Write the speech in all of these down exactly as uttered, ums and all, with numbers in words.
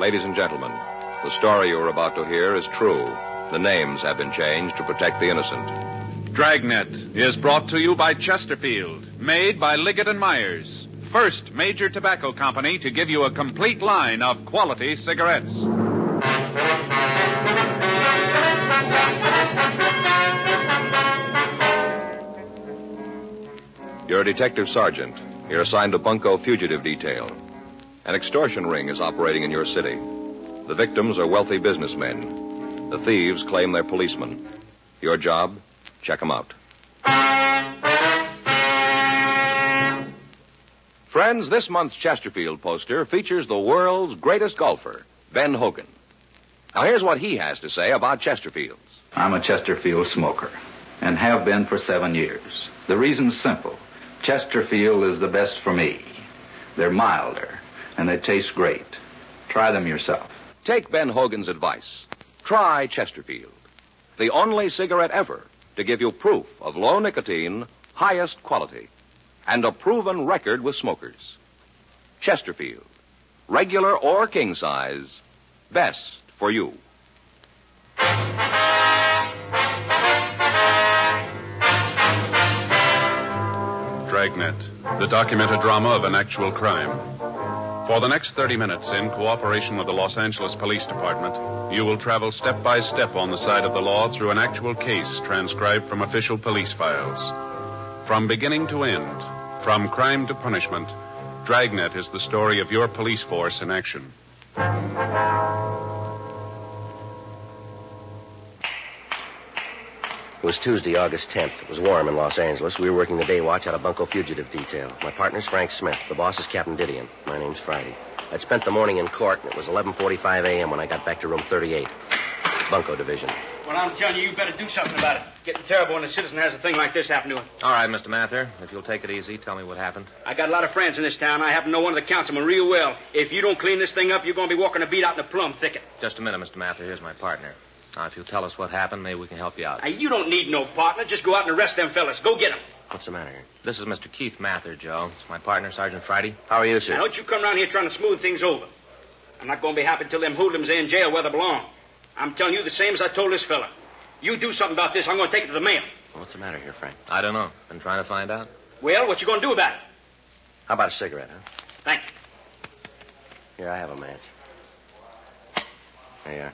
Ladies and gentlemen, the story you are about to hear is true. The names have been changed to protect the innocent. Dragnet is brought to you by Chesterfield, made by Liggett and Myers, first major tobacco company to give you a complete line of quality cigarettes. You're a detective sergeant. You're assigned to Bunko Fugitive Detail. An extortion ring is operating in your city. The victims are wealthy businessmen. The thieves claim they're policemen. Your job? Check them out. Friends, this month's Chesterfield poster features the world's greatest golfer, Ben Hogan. Now, here's what he has to say about Chesterfields. I'm a Chesterfield smoker, and have been for seven years. The reason's simple. Chesterfield is the best for me. They're milder, and they taste great. Try them yourself. Take Ben Hogan's advice. Try Chesterfield, the only cigarette ever to give you proof of low nicotine, highest quality, and a proven record with smokers. Chesterfield, regular or king size, best for you. Dragnet, the documented drama of an actual crime. For the next thirty minutes, in cooperation with the Los Angeles Police Department, you will travel step by step on the side of the law through an actual case transcribed from official police files. From beginning to end, from crime to punishment, Dragnet is the story of your police force in action. It was Tuesday, August tenth. It was warm in Los Angeles. We were working the day watch out of Bunko Fugitive Detail. My partner's Frank Smith. The boss is Captain Didion. My name's Friday. I'd spent the morning in court, and it was eleven forty-five a.m. when I got back to room thirty-eight. Bunko Division. Well, I'm telling you, you better do something about it. Getting terrible when a citizen has a thing like this happen to him. All right, Mister Mather. If you'll take it easy, tell me what happened. I got a lot of friends in this town. I happen to know one of the councilmen real well. If you don't clean this thing up, you're going to be walking a beat out in the plum thicket. Just a minute, Mister Mather. Here's my partner. Now, if you'll tell us what happened, maybe we can help you out. Now, you don't need no partner. Just go out and arrest them fellas. Go get them. What's the matter here? This is Mister Keith Mather, Joe. It's my partner, Sergeant Friday. How are you, sir? Now, don't you come around here trying to smooth things over. I'm not going to be happy till them hoodlums are in jail where they belong. I'm telling you the same as I told this fella. You do something about this, I'm going to take it to the mail. Well, what's the matter here, Frank? I don't know. Been trying to find out. Well, what you going to do about it? How about a cigarette, huh? Thank you. Here, I have a match. There you are.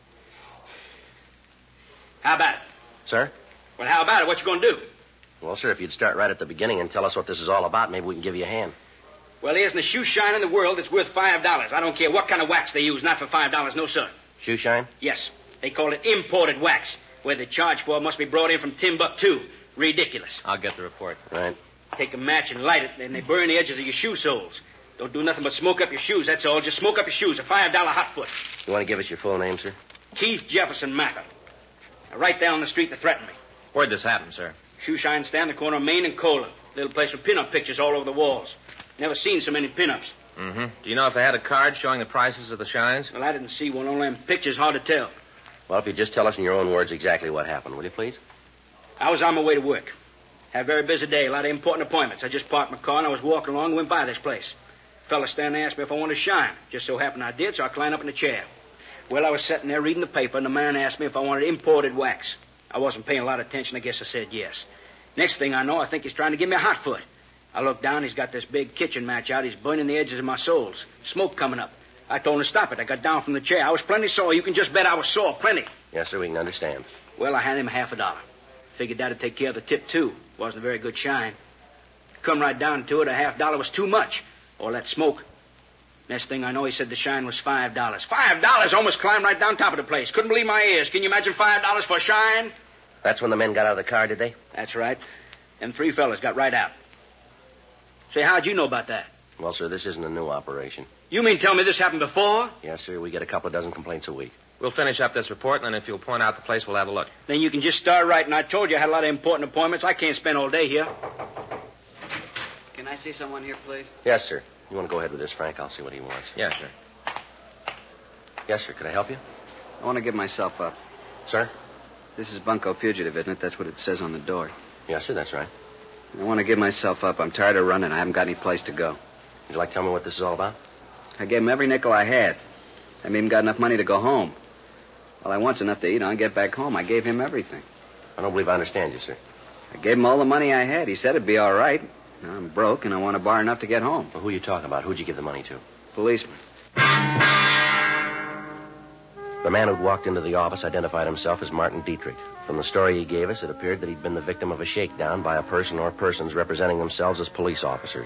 How about it? Sir? Well, how about it? What you going to do? Well, sir, if you'd start right at the beginning and tell us what this is all about, maybe we can give you a hand. Well, there isn't a shoe shine in the world that's worth five dollars. I don't care what kind of wax they use. Not for five dollars, no, sir. Shoe shine? Yes. They call it imported wax. Where they charge for it must be brought in from Timbuktu. Ridiculous. I'll get the report. Right. Take a match and light it, and they burn the edges of your shoe soles. Don't do nothing but smoke up your shoes, that's all. Just smoke up your shoes. A five dollar hot foot. You want to give us your full name, sir? Keith Jefferson Mather. Now, right down the street to threaten me. Where'd this happen, sir? Shoe shine stand, the corner of Main and Cola. Little place with pin-up pictures all over the walls. Never seen so many pin-ups. Mm-hmm. Do you know if they had a card showing the prices of the shines? Well, I didn't see one. Only them pictures, hard to tell. Well, if you just tell us in your own words exactly what happened, will you please? I was on my way to work. Had a very busy day, a lot of important appointments. I just parked my car and I was walking along and went by this place. A fella standing there asked me if I wanted to shine. Just so happened I did, so I climbed up in the chair. Well, I was sitting there reading the paper, and the man asked me if I wanted imported wax. I wasn't paying a lot of attention. I guess I said yes. Next thing I know, I think he's trying to give me a hot foot. I looked down. He's got this big kitchen match out. He's burning the edges of my soles. Smoke coming up. I told him to stop it. I got down from the chair. I was plenty sore. You can just bet I was sore. Plenty. Yes, sir, we can understand. Well, I handed him a half a dollar. Figured that'd take care of the tip, too. Wasn't a very good shine. Come right down to it, a half dollar was too much. All that smoke. Next thing I know, he said the shine was five dollars. Five dollars! Almost climbed right down top of the place. Couldn't believe my ears. Can you imagine five dollars for a shine? That's when the men got out of the car, did they? That's right. Them three fellas got right out. Say, how'd you know about that? Well, sir, this isn't a new operation. You mean tell me this happened before? Yes, sir. We get a couple of dozen complaints a week. We'll finish up this report, and then if you'll point out the place, we'll have a look. Then you can just start writing. I told you I had a lot of important appointments. I can't spend all day here. Can I see someone here, please? Yes, sir. You want to go ahead with this, Frank? I'll see what he wants. Yes, sir. Yes, sir. Could I help you? I want to give myself up. Sir? This is Bunko Fugitive, isn't it? That's what it says on the door. Yes, sir. That's right. I want to give myself up. I'm tired of running. I haven't got any place to go. Would you like to tell me what this is all about? I gave him every nickel I had. I haven't even got enough money to go home. All I want's enough to eat on, get back home. I gave him everything. I don't believe I understand you, sir. I gave him all the money I had. He said it'd be all right. Now I'm broke, and I want to borrow enough to get home. Well, who are you talking about? Who'd you give the money to? Policeman. The man who'd walked into the office identified himself as Martin Dietrich. From the story he gave us, it appeared that he'd been the victim of a shakedown by a person or persons representing themselves as police officers.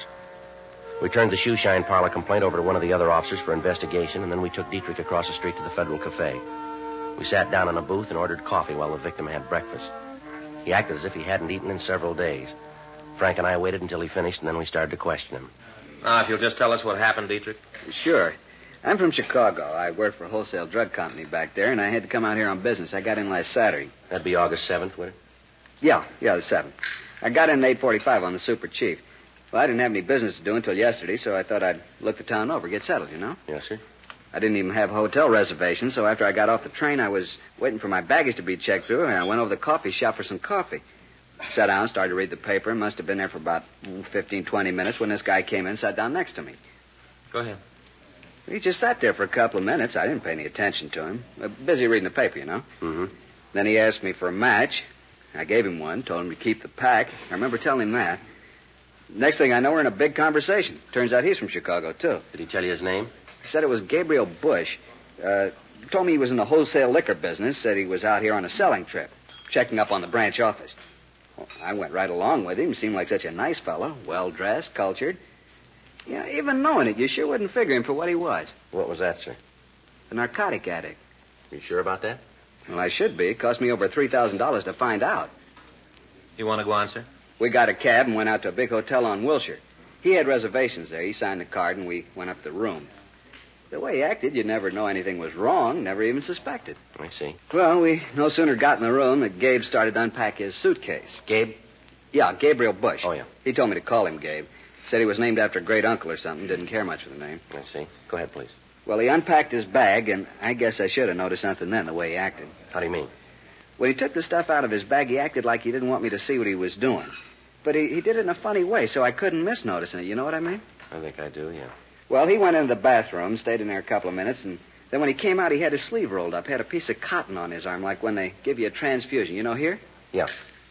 We turned the shoeshine parlor complaint over to one of the other officers for investigation, and then we took Dietrich across the street to the Federal Cafe. We sat down in a booth and ordered coffee while the victim had breakfast. He acted as if he hadn't eaten in several days. Frank and I waited until he finished, and then we started to question him. Now, if you'll just tell us what happened, Dietrich. Sure. I'm from Chicago. I worked for a wholesale drug company back there, and I had to come out here on business. I got in last Saturday. That'd be August seventh, would it? Yeah, yeah, the seventh. I got in at eight forty-five on the Super Chief. Well, I didn't have any business to do until yesterday, so I thought I'd look the town over, get settled, you know? Yes, sir. I didn't even have a hotel reservation, so after I got off the train, I was waiting for my baggage to be checked through, and I went over to the coffee shop for some coffee. Sat down, started to read the paper, and must have been there for about fifteen, twenty minutes when this guy came in and sat down next to me. Go ahead. He just sat there for a couple of minutes. I didn't pay any attention to him. Uh, busy reading the paper, you know. Mm-hmm. Then he asked me for a match. I gave him one, told him to keep the pack. I remember telling him that. Next thing I know, we're in a big conversation. Turns out he's from Chicago, too. Did he tell you his name? He said it was Gabriel Bush. Uh, told me he was in the wholesale liquor business. Said he was out here on a selling trip, checking up on the branch office. Well, I went right along with him. He seemed like such a nice fellow, well-dressed, cultured. You know, even knowing it, you sure wouldn't figure him for what he was. What was that, sir? A narcotic addict. You sure about that? Well, I should be. It cost me over three thousand dollars to find out. You want to go on, sir? We got a cab and went out to a big hotel on Wilshire. He had reservations there. He signed the card, and we went up to the room. The way he acted, you'd never know anything was wrong, never even suspected. I see. Well, we no sooner got in the room than Gabe started to unpack his suitcase. Gabe? Yeah, Gabriel Bush. Oh, yeah. He told me to call him Gabe. Said he was named after a great uncle or something. Didn't care much for the name. I see. Go ahead, please. Well, he unpacked his bag, and I guess I should have noticed something then, the way he acted. How do you mean? When he took the stuff out of his bag, he acted like he didn't want me to see what he was doing. But he, he did it in a funny way, so I couldn't miss noticing it. You know what I mean? I think I do, yeah. Well, he went into the bathroom, stayed in there a couple of minutes, and then when he came out, he had his sleeve rolled up, had a piece of cotton on his arm, like when they give you a transfusion. You know, here? Yeah.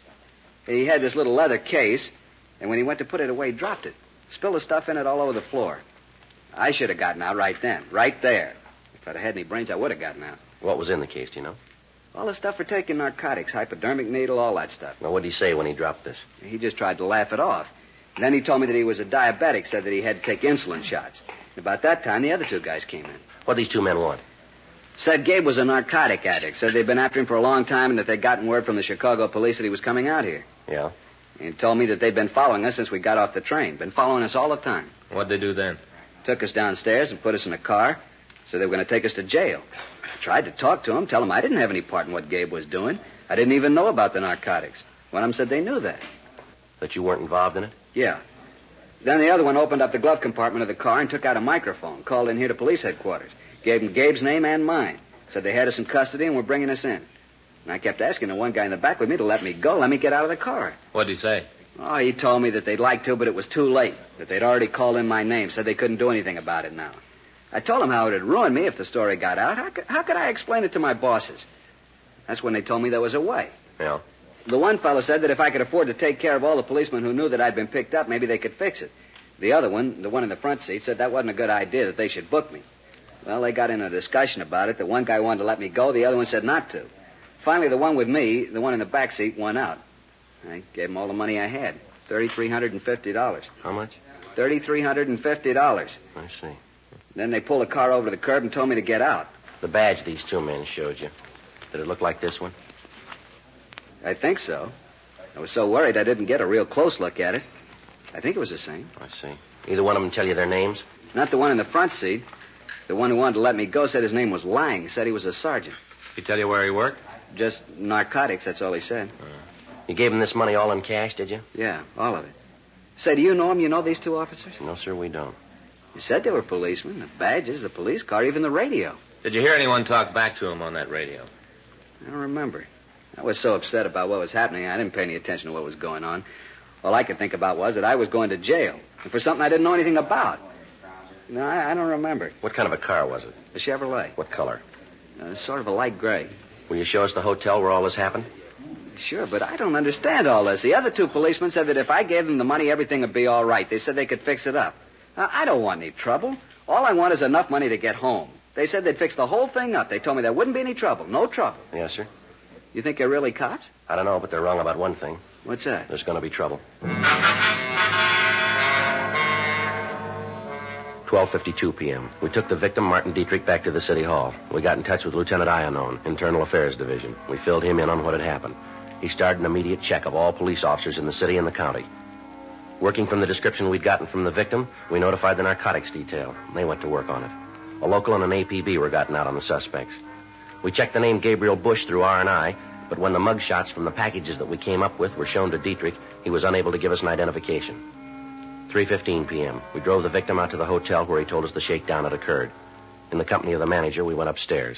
He had this little leather case, and when he went to put it away, dropped it. Spilled the stuff in it all over the floor. I should have gotten out right then, right there. If I'd had any brains, I would have gotten out. What was in the case, do you know? All the stuff for taking narcotics, hypodermic needle, all that stuff. Now, what did he say when he dropped this? He just tried to laugh it off. And then he told me that he was a diabetic, said that he had to take insulin shots. And about that time, the other two guys came in. What these two men want? Said Gabe was a narcotic addict. Said they'd been after him for a long time and that they'd gotten word from the Chicago police that he was coming out here. Yeah? He told me that they'd been following us since we got off the train. Been following us all the time. What'd they do then? Took us downstairs and put us in a car. Said they were going to take us to jail. I tried to talk to him, tell him I didn't have any part in what Gabe was doing. I didn't even know about the narcotics. One of them said they knew that. That you weren't involved in it? Yeah. Then the other one opened up the glove compartment of the car and took out a microphone, called in here to police headquarters. Gave them Gabe's name and mine. Said they had us in custody and were bringing us in. And I kept asking the one guy in the back with me to let me go, let me get out of the car. What'd he say? Oh, he told me that they'd like to, but it was too late. That they'd already called in my name, said they couldn't do anything about it now. I told him how it would ruin me if the story got out. How could, how could I explain it to my bosses? That's when they told me there was a way. Yeah? The one fellow said that if I could afford to take care of all the policemen who knew that I'd been picked up, maybe they could fix it. The other one, the one in the front seat, said that wasn't a good idea, that they should book me. Well, they got in a discussion about it. The one guy wanted to let me go. The other one said not to. Finally, the one with me, the one in the back seat, won out. I gave him all the money I had, three thousand three hundred fifty dollars. How much? three thousand three hundred fifty dollars. I see. Then they pulled the car over to the curb and told me to get out. The badge these two men showed you, did it look like this one? I think so. I was so worried I didn't get a real close look at it. I think it was the same. I see. Either one of them tell you their names? Not the one in the front seat. The one who wanted to let me go said his name was Lang. He said he was a sergeant. He tell you where he worked? Just narcotics, that's all he said. Uh, you gave him this money all in cash, did you? Yeah, all of it. Say, do you know him? You know these two officers? No, sir, we don't. You said they were policemen. The badges, the police car, even the radio. Did you hear anyone talk back to him on that radio? I don't remember. I was so upset about what was happening, I didn't pay any attention to what was going on. All I could think about was that I was going to jail, and for something I didn't know anything about. No, I, I don't remember. What kind of a car was it? A Chevrolet. What color? Uh, sort of a light gray. Will you show us the hotel where all this happened? Sure, but I don't understand all this. The other two policemen said that if I gave them the money, everything would be all right. They said they could fix it up. Now, I don't want any trouble. All I want is enough money to get home. They said they'd fix the whole thing up. They told me there wouldn't be any trouble. No trouble. Yes, sir. You think they're really cops? I don't know, but they're wrong about one thing. What's that? There's going to be trouble. twelve fifty-two p.m. We took the victim, Martin Dietrich, back to the city hall. We got in touch with Lieutenant Iannone, Internal Affairs Division. We filled him in on what had happened. He started an immediate check of all police officers in the city and the county. Working from the description we'd gotten from the victim, we notified the narcotics detail. They went to work on it. A local and an A P B were gotten out on the suspects. We checked the name Gabriel Bush through R and I, but when the mug shots from the packages that we came up with were shown to Dietrich, he was unable to give us an identification. three fifteen p.m. We drove the victim out to the hotel where he told us the shakedown had occurred. In the company of the manager, we went upstairs.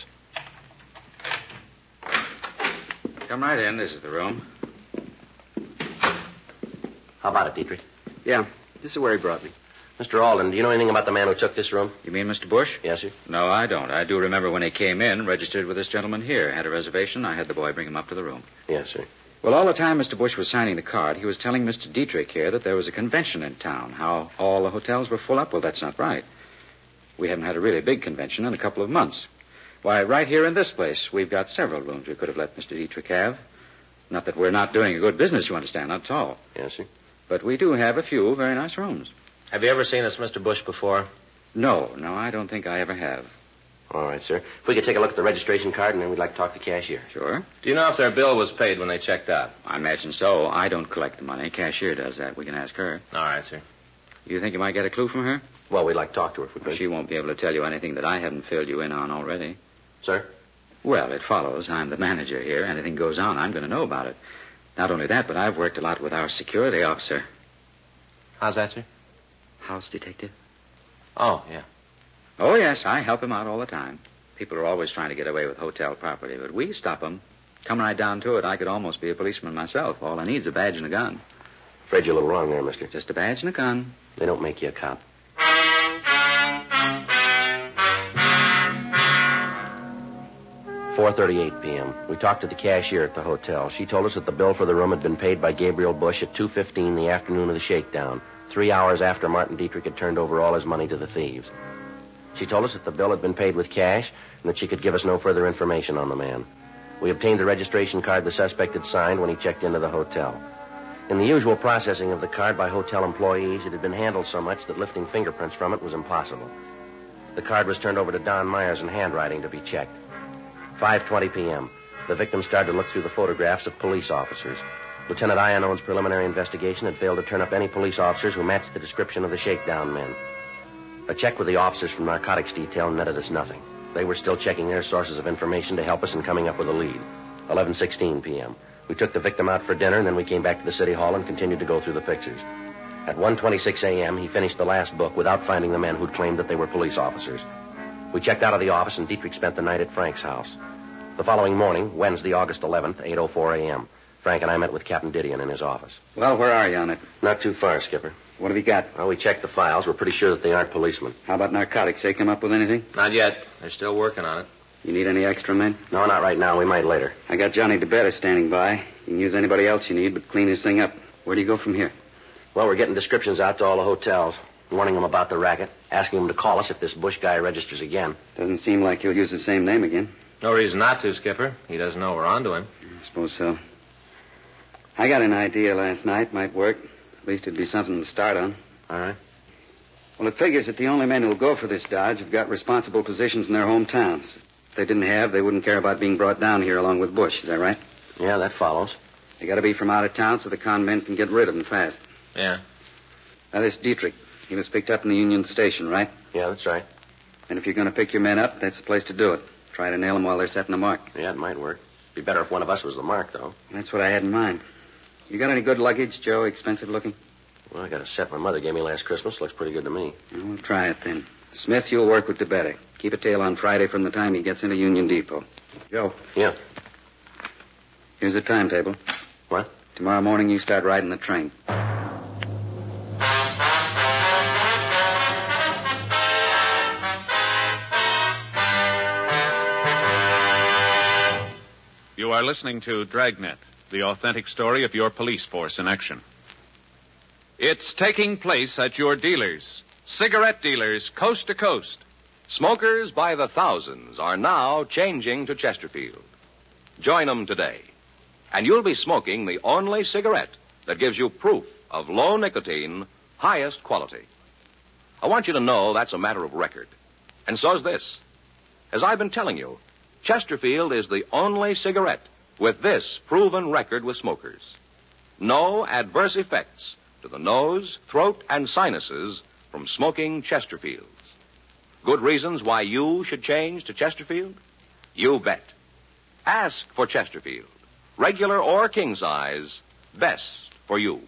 Come right in. This is the room. How about it, Dietrich? Yeah, this is where he brought me. Mister Alden, do you know anything about the man who took this room? You mean Mister Bush? Yes, sir. No, I don't. I do remember when he came in, registered with this gentleman here, had a reservation. I had the boy bring him up to the room. Yes, sir. Well, all the time Mister Bush was signing the card, he was telling Mister Dietrich here that there was a convention in town, how all the hotels were full up. Well, that's not right. We haven't had a really big convention in a couple of months. Why, right here in this place, we've got several rooms we could have let Mister Dietrich have. Not that we're not doing a good business, you understand, not at all. Yes, sir. But we do have a few very nice rooms. Have you ever seen this Mister Bush before? No, no, I don't think I ever have. All right, sir. If we could take a look at the registration card, and then we'd like to talk to the cashier. Sure. Do you know if their bill was paid when they checked out? I imagine so. I don't collect the money. Cashier does that. We can ask her. All right, sir. You think you might get a clue from her? Well, we'd like to talk to her if we could. She won't be able to tell you anything that I haven't filled you in on already. Sir? Well, it follows. I'm the manager here. Anything goes on, I'm going to know about it. Not only that, but I've worked a lot with our security officer. How's that, sir? House detective? Oh, yeah. Oh, yes, I help him out all the time. People are always trying to get away with hotel property, but we stop them. Come right down to it, I could almost be a policeman myself. All I need is a badge and a gun. Afraid you're a little wrong there, mister. Just a badge and a gun. They don't make you a cop. four thirty-eight p.m. We talked to the cashier at the hotel. She told us that the bill for the room had been paid by Gabriel Bush at two fifteen the afternoon of the shakedown, three hours after Martin Dietrich had turned over all his money to the thieves. She told us that the bill had been paid with cash and that she could give us no further information on the man. We obtained the registration card the suspect had signed when he checked into the hotel. In the usual processing of the card by hotel employees, it had been handled so much that lifting fingerprints from it was impossible. The card was turned over to Don Myers in handwriting to be checked. five twenty p.m. The victim started to look through the photographs of police officers. Lieutenant Iannone's preliminary investigation had failed to turn up any police officers who matched the description of the shakedown men. A check with the officers from narcotics detail netted us nothing. They were still checking their sources of information to help us in coming up with a lead. eleven sixteen p.m. We took the victim out for dinner, and then we came back to the city hall and continued to go through the pictures. At one twenty-six a.m., he finished the last book without finding the men who'd claimed that they were police officers. We checked out of the office, and Dietrich spent the night at Frank's house. The following morning, Wednesday, August eleventh, eight oh four a.m., Frank and I met with Captain Didion in his office. Well, where are you on it? Not too far, Skipper. What have you got? Well, we checked the files. We're pretty sure that they aren't policemen. How about narcotics? They come up with anything? Not yet. They're still working on it. You need any extra men? No, not right now. We might later. I got Johnny DeBetta standing by. You can use anybody else you need, but clean this thing up. Where do you go from here? Well, we're getting descriptions out to all the hotels, warning them about the racket, asking them to call us if this Bush guy registers again. Doesn't seem like he'll use the same name again. No reason not to, Skipper. He doesn't know we're onto him. I suppose so. I got an idea last night. Might work. At least it'd be something to start on. All right. Well, it figures that the only men who'll go for this dodge have got responsible positions in their hometowns. If they didn't have, they wouldn't care about being brought down here along with Bush. Is that right? Yeah, that follows. They got to be from out of town so the con men can get rid of them fast. Yeah. Now, this Dietrich, he was picked up in the Union Station, right? Yeah, that's right. And if you're going to pick your men up, that's the place to do it. Try to nail them while they're setting the mark. Yeah, it might work. Be better if one of us was the mark, though. That's what I had in mind. You got any good luggage, Joe? Expensive looking? Well, I got a set my mother gave me last Christmas. Looks pretty good to me. Well, we'll try it then. Smith, you'll work with DeBetta. Keep a tail on Friday from the time he gets into Union Depot. Joe. Yeah. Here's a timetable. What? Tomorrow morning you start riding the train. You are listening to Dragnet, the authentic story of your police force in action. It's taking place at your dealers, cigarette dealers, coast to coast. Smokers by the thousands are now changing to Chesterfield. Join them today, and you'll be smoking the only cigarette that gives you proof of low nicotine, highest quality. I want you to know that's a matter of record. And so's this. As I've been telling you, Chesterfield is the only cigarette with this proven record with smokers. No adverse effects to the nose, throat, and sinuses from smoking Chesterfields. Good reasons why you should change to Chesterfield? You bet. Ask for Chesterfield. Regular or king size, best for you.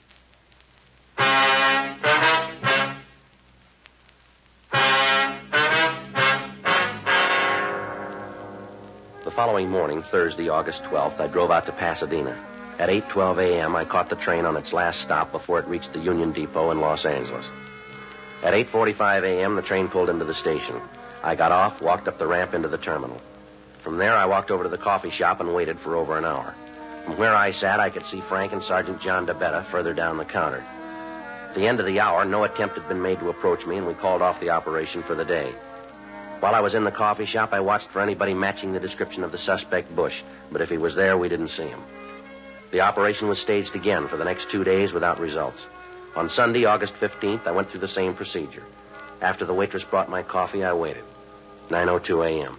The following morning, Thursday, August twelfth, I drove out to Pasadena. At eight twelve a.m., I caught the train on its last stop before it reached the Union Depot in Los Angeles. At eight forty-five a.m., the train pulled into the station. I got off, walked up the ramp into the terminal. From there, I walked over to the coffee shop and waited for over an hour. From where I sat, I could see Frank and Sergeant John DeBetta further down the counter. At the end of the hour, no attempt had been made to approach me, and we called off the operation for the day. While I was in the coffee shop, I watched for anybody matching the description of the suspect, Bush, but if he was there, we didn't see him. The operation was staged again for the next two days without results. On Sunday, August fifteenth, I went through the same procedure. After the waitress brought my coffee, I waited. nine oh two a.m.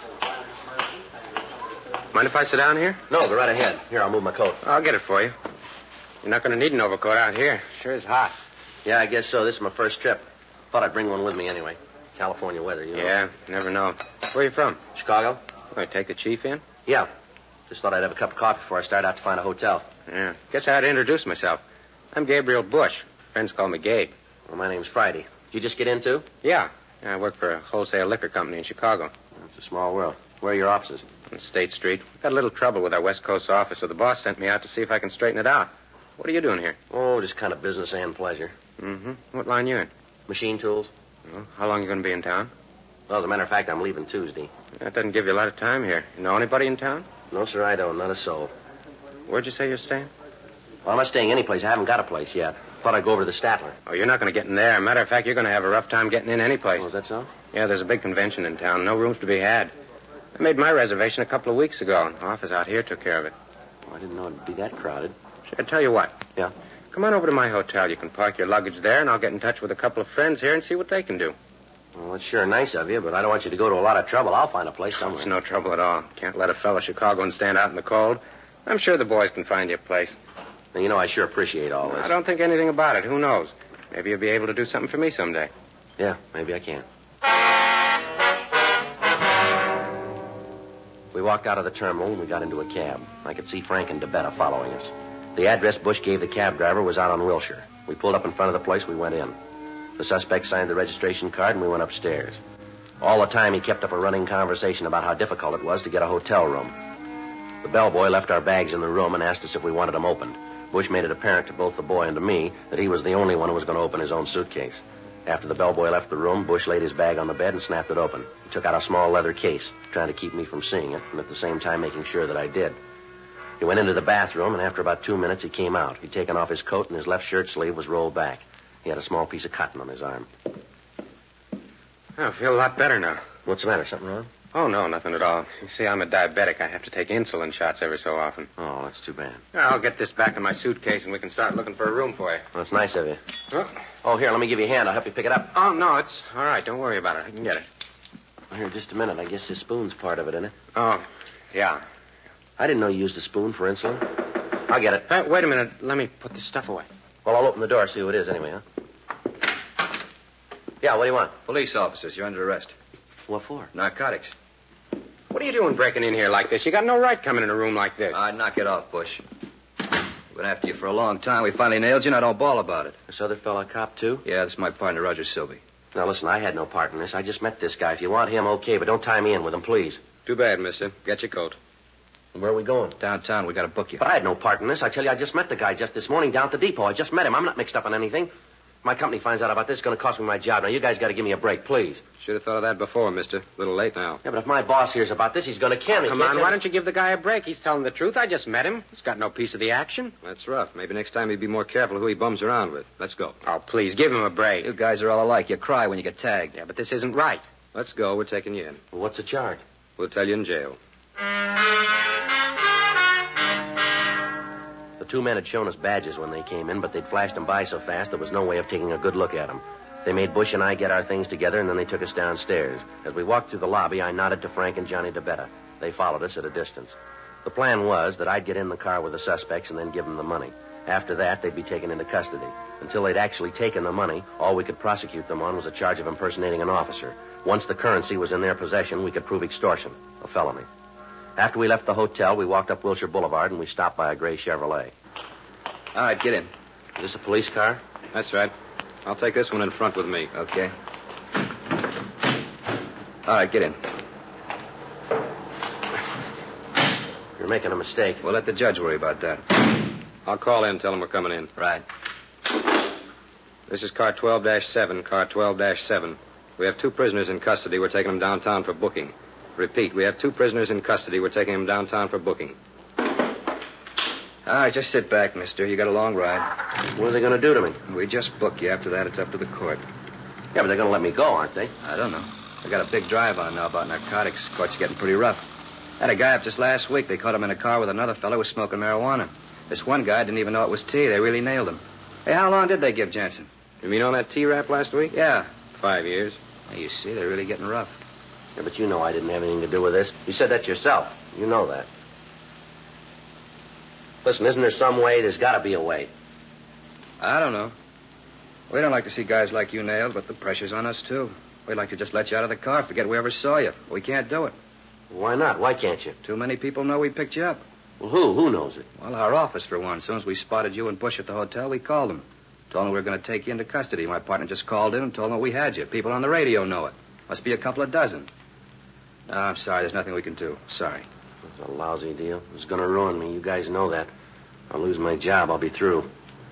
Mind if I sit down here? No, go right ahead. Here, I'll move my coat. I'll get it for you. You're not going to need an overcoat out here. Sure is hot. Yeah, I guess so. This is my first trip. Thought I'd bring one with me anyway. California weather, you know. Yeah, never know. Where are you from? Chicago. Oh, you take the chief in? Yeah. Just thought I'd have a cup of coffee before I start out to find a hotel. Yeah. Guess I ought to introduce myself. I'm Gabriel Bush. Friends call me Gabe. Well, my name's Friday. Did you just get in, too? Yeah. I work for a wholesale liquor company in Chicago. It's a small world. Where are your offices? On State Street. We've got a little trouble with our West Coast office, so the boss sent me out to see if I can straighten it out. What are you doing here? Oh, just kind of business and pleasure. Mm-hmm. What line you in? Machine tools. Well, how long are you going to be in town? Well, as a matter of fact, I'm leaving Tuesday. That doesn't give you a lot of time here. You know anybody in town? No, sir, I don't. Not a soul. Where'd you say you're staying? Well, I'm not staying any place. I haven't got a place yet. Thought I'd go over to the Statler. Oh, you're not going to get in there. Matter of fact, you're going to have a rough time getting in any place. Oh, is that so? Yeah, there's a big convention in town. No rooms to be had. I made my reservation a couple of weeks ago. The office out here took care of it. Oh, I didn't know it'd be that crowded. Sure, I tell you what. Yeah? Come on over to my hotel. You can park your luggage there, and I'll get in touch with a couple of friends here and see what they can do. Well, it's sure nice of you, but I don't want you to go to a lot of trouble. I'll find a place somewhere. It's no trouble at all. Can't let a fellow Chicagoan stand out in the cold. I'm sure the boys can find you a place. Now, you know, I sure appreciate all this. I don't think anything about it. Who knows? Maybe you'll be able to do something for me someday. Yeah, maybe I can. We walked out of the terminal and we got into a cab. I could see Frank and DeBetta following us. The address Bush gave the cab driver was out on Wilshire. We pulled up in front of the place. We went in. The suspect signed the registration card, and we went upstairs. All the time, he kept up a running conversation about how difficult it was to get a hotel room. The bellboy left our bags in the room and asked us if we wanted them opened. Bush made it apparent to both the boy and to me that he was the only one who was going to open his own suitcase. After the bellboy left the room, Bush laid his bag on the bed and snapped it open. He took out a small leather case, trying to keep me from seeing it, and at the same time making sure that I did. He went into the bathroom, and after about two minutes, he came out. He'd taken off his coat, and his left shirt sleeve was rolled back. He had a small piece of cotton on his arm. I feel a lot better now. What's the matter? Something wrong? Oh, no, nothing at all. You see, I'm a diabetic. I have to take insulin shots every so often. Oh, that's too bad. I'll get this back in my suitcase, and we can start looking for a room for you. Well, that's nice of you. Huh? Oh, here, let me give you a hand. I'll help you pick it up. Oh, no, it's all right. Don't worry about it. I can get it. Here, just a minute. I guess this spoon's part of it, isn't it? Oh, yeah. I didn't know you used a spoon for insulin. I'll get it. Hey, wait a minute. Let me put this stuff away. Well, I'll open the door, see who it is anyway, huh? Yeah, what do you want? Police officers, you're under arrest. What for? Narcotics. What are you doing breaking in here like this? You got no right coming in a room like this. I'd knock it off, Bush. We've been after you for a long time. We finally nailed you, and I don't bawl about it. This other fella a cop, too? Yeah, this is my partner, Roger Sylvie. Now, listen, I had no part in this. I just met this guy. If you want him, okay, but don't tie me in with him, please. Too bad, mister. Get your coat. And where are we going? Downtown. We got to book you. But I had no part in this. I tell you, I just met the guy just this morning down at the depot. I just met him. I'm not mixed up in anything. My company finds out about this, it's going to cost me my job. Now, you guys got to give me a break, please. Should have thought of that before, mister. A little late now. Yeah, but if my boss hears about this, he's going to kill me. Come Can't on, you- why don't you give the guy a break? He's telling the truth. I just met him. He's got no piece of the action. That's rough. Maybe next time he'd be more careful who he bums around with. Let's go. Oh, please, give him a break. You guys are all alike. You cry when you get tagged. Yeah, but this isn't right. Let's go. We're taking you in. Well, what's the charge? We'll tell you in jail. The two men had shown us badges when they came in, but they'd flashed them by so fast there was no way of taking a good look at them. They made Bush and I get our things together, and then they took us downstairs. As we walked through the lobby, I nodded to Frank and Johnny DeBetta. They followed us at a distance. The plan was that I'd get in the car with the suspects and then give them the money. After that, they'd be taken into custody. Until they'd actually taken the money, all we could prosecute them on was a charge of impersonating an officer. Once the currency was in their possession, we could prove extortion, a felony. After we left the hotel, we walked up Wilshire Boulevard, and we stopped by a gray Chevrolet. All right, get in. Is this a police car? That's right. I'll take this one in front with me. Okay. All right, get in. You're making a mistake. We'll let the judge worry about that. I'll call in and tell him we're coming in. Right. This is car twelve dash seven, car twelve dash seven. We have two prisoners in custody. We're taking them downtown for booking. Repeat, we have two prisoners in custody. We're taking them downtown for booking. All right, just sit back, mister. You got a long ride. What are they going to do to me? We just book you. After that, it's up to the court. Yeah, but they're going to let me go, aren't they? I don't know. They got a big drive on now about narcotics. Court's getting pretty rough. Had a guy up just last week. They caught him in a car with another fellow who was smoking marijuana. This one guy didn't even know it was tea. They really nailed him. Hey, how long did they give Jensen? You mean on that T-rap last week? Yeah. Five years. Well, you see, they're really getting rough. Yeah, but you know I didn't have anything to do with this. You said that yourself. You know that. Listen, isn't there some way? There's got to be a way. I don't know. We don't like to see guys like you nailed, but the pressure's on us, too. We'd like to just let you out of the car, forget we ever saw you. We can't do it. Why not? Why can't you? Too many people know we picked you up. Well, who? Who knows it? Well, our office, for one. As soon as we spotted you and Bush at the hotel, we called them. Told them we were going to take you into custody. My partner just called in and told them we had you. People on the radio know it. Must be a couple of dozen. No, I'm sorry. There's nothing we can do. Sorry. It's a lousy deal. It's going to ruin me. You guys know that. I'll lose my job. I'll be through.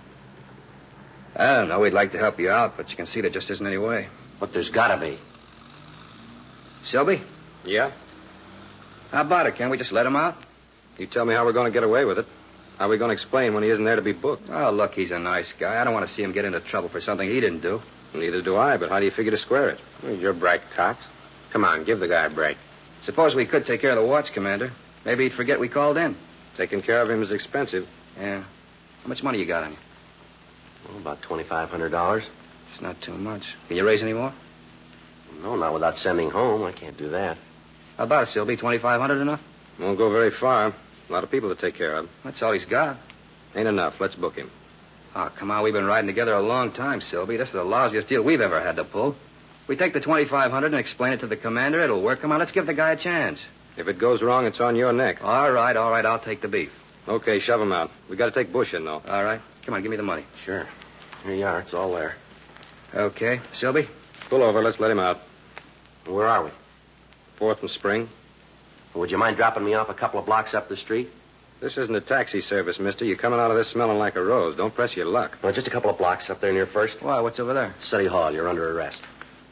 I don't know. We'd like to help you out, but you can see there just isn't any way. But there's got to be. Selby? Yeah? How about it? Can't we just let him out? You tell me how we're going to get away with it. How are we going to explain when he isn't there to be booked? Oh, look, he's a nice guy. I don't want to see him get into trouble for something he didn't do. Neither do I, but how do you figure to square it? Well, you're bright, Cox. Come on, give the guy a break. Suppose we could take care of the watch, Commander. Maybe he'd forget we called in. Taking care of him is expensive. Yeah. How much money you got on you? Well, about twenty-five hundred dollars. It's not too much. Can you raise any more? No, not without sending home. I can't do that. How about it, Sylvie? twenty-five hundred enough? Won't go very far. A lot of people to take care of. That's all he's got. Ain't enough. Let's book him. Oh, come on. We've been riding together a long time, Sylvie. This is the lousiest deal we've ever had to pull. We take the twenty-five hundred and explain it to the commander. It'll work. Come on, let's give the guy a chance. If it goes wrong, it's on your neck. All right, all right. I'll take the beef. Okay, shove him out. We got to take Bush in, though. All right. Come on, give me the money. Sure. Here you are. It's all there. Okay. Sylvie? Pull over. Let's let him out. Where are we? Fourth and Spring. Would you mind dropping me off a couple of blocks up the street? This isn't a taxi service, mister. You're coming out of this smelling like a rose. Don't press your luck. No, just a couple of blocks up there near First. Why, what's over there? City Hall. You're under arrest.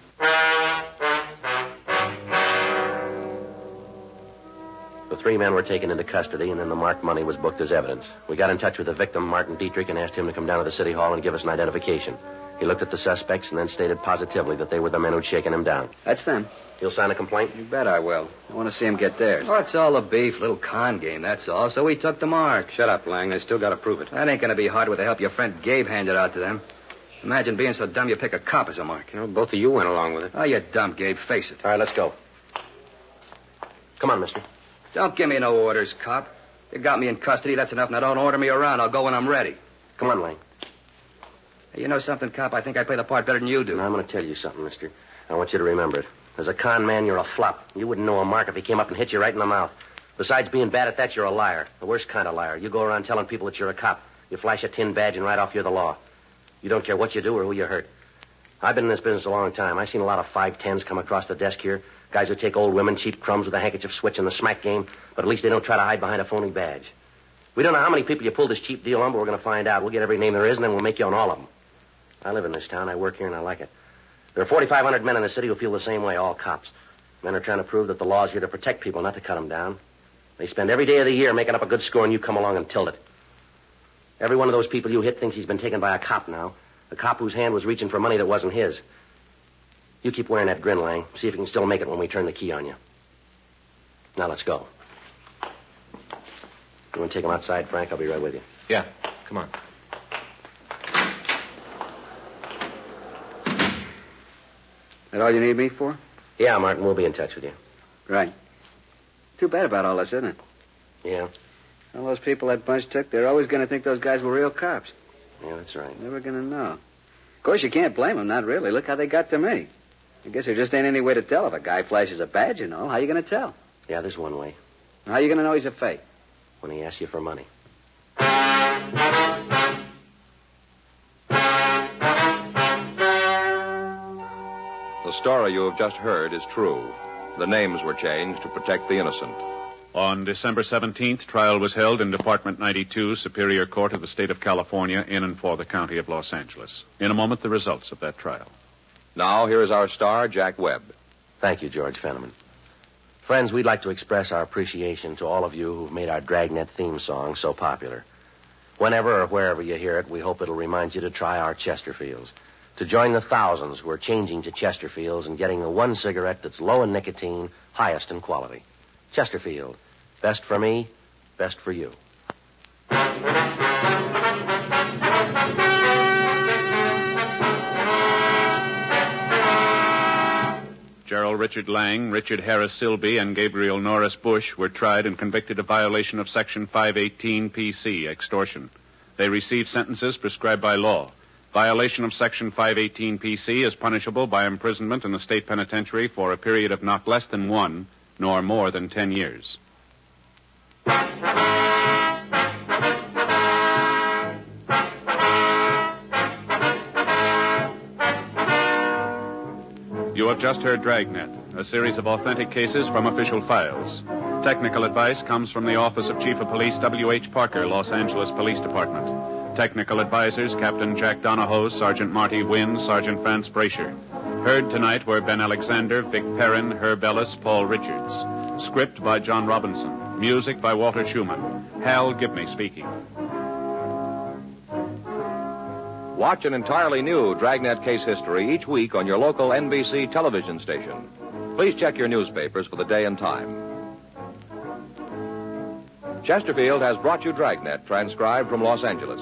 The three men were taken into custody, and then the marked money was booked as evidence. We got in touch with the victim, Martin Dietrich, and asked him to come down to the City Hall and give us an identification. He looked at the suspects and then stated positively that they were the men who'd shaken him down. That's them. You'll sign a complaint? You bet I will. I want to see him get theirs. Oh, it's all a beef, little con game, that's all. So we took the mark. Shut up, Lang. They still got to prove it. That ain't going to be hard with the help your friend Gabe handed out to them. Imagine being so dumb you pick a cop as a mark. You know, both of you went along with it. Oh, you're dumb, Gabe. Face it. All right, let's go. Come on, mister. Don't give me no orders, cop. You got me in custody, that's enough. Now don't order me around. I'll go when I'm ready. Come on, Lane. Hey, you know something, cop? I think I play the part better than you do. Now, I'm going to tell you something, mister. I want you to remember it. As a con man, you're a flop. You wouldn't know a mark if he came up and hit you right in the mouth. Besides being bad at that, you're a liar. The worst kind of liar. You go around telling people that you're a cop. You flash a tin badge and right off you're the law. You don't care what you do or who you hurt. I've been in this business a long time. I've seen a lot of five tens come across the desk here. Guys who take old women, cheap crumbs with a handkerchief switch in the smack game, but at least they don't try to hide behind a phony badge. We don't know how many people you pull this cheap deal on, but we're going to find out. We'll get every name there is, and then we'll make you on all of them. I live in this town. I work here, and I like it. There are forty-five hundred men in the city who feel the same way, all cops. Men are trying to prove that the law's here to protect people, not to cut them down. They spend every day of the year making up a good score, and you come along and tilt it. Every one of those people you hit thinks he's been taken by a cop now. A cop whose hand was reaching for money that wasn't his. You keep wearing that grin, Lang. See if you can still make it when we turn the key on you. Now, let's go. You want to take him outside, Frank? I'll be right with you. Yeah, come on. That all you need me for? Yeah, Martin, we'll be in touch with you. Right. Too bad about all this, isn't it? Yeah. All those people that bunch took, they're always going to think those guys were real cops. Yeah, that's right. Never going to know. Of course, you can't blame them, not really. Look how they got to me. I guess there just ain't any way to tell if a guy flashes a badge, you know. How you going to tell? Yeah, there's one way. How you going to know he's a fake? When he asks you for money. The story you have just heard is true. The names were changed to protect the innocent. On December seventeenth, trial was held in Department ninety-two, Superior Court of the State of California, in and for the County of Los Angeles. In a moment, the results of that trial. Now, here is our star, Jack Webb. Thank you, George Fenneman. Friends, we'd like to express our appreciation to all of you who've made our Dragnet theme song so popular. Whenever or wherever you hear it, we hope it'll remind you to try our Chesterfields, to join the thousands who are changing to Chesterfields and getting the one cigarette that's low in nicotine, highest in quality. Chesterfield, best for me, best for you. Gerald Richard Lang, Richard Harris Silby, and Gabriel Norris Bush were tried and convicted of violation of Section five eighteen P C, extortion. They received sentences prescribed by law. Violation of Section five eighteen P C is punishable by imprisonment in the state penitentiary for a period of not less than one, nor more than ten years. You have just heard Dragnet, a series of authentic cases from official files. Technical advice comes from the Office of Chief of Police W H Parker, Los Angeles Police Department. Technical advisors, Captain Jack Donahoe, Sergeant Marty Wynn, Sergeant Vance Brasher. Heard tonight were Ben Alexander, Vic Perrin, Herb Ellis, Paul Richards. Script by John Robinson. Music by Walter Schumann. Hal Gibney speaking. Watch an entirely new Dragnet case history each week on your local N B C television station. Please check your newspapers for the day and time. Chesterfield has brought you Dragnet, transcribed from Los Angeles.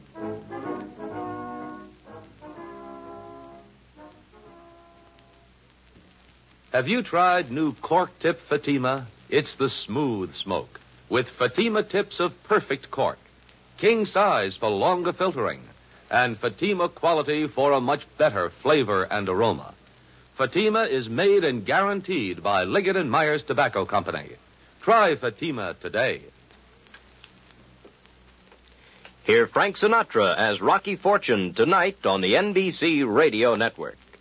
Have you tried new cork tip Fatima? It's the smooth smoke, with Fatima tips of perfect cork, king size for longer filtering, and Fatima quality for a much better flavor and aroma. Fatima is made and guaranteed by Liggett and Myers Tobacco Company. Try Fatima today. Hear Frank Sinatra as Rocky Fortune tonight on the N B C Radio Network.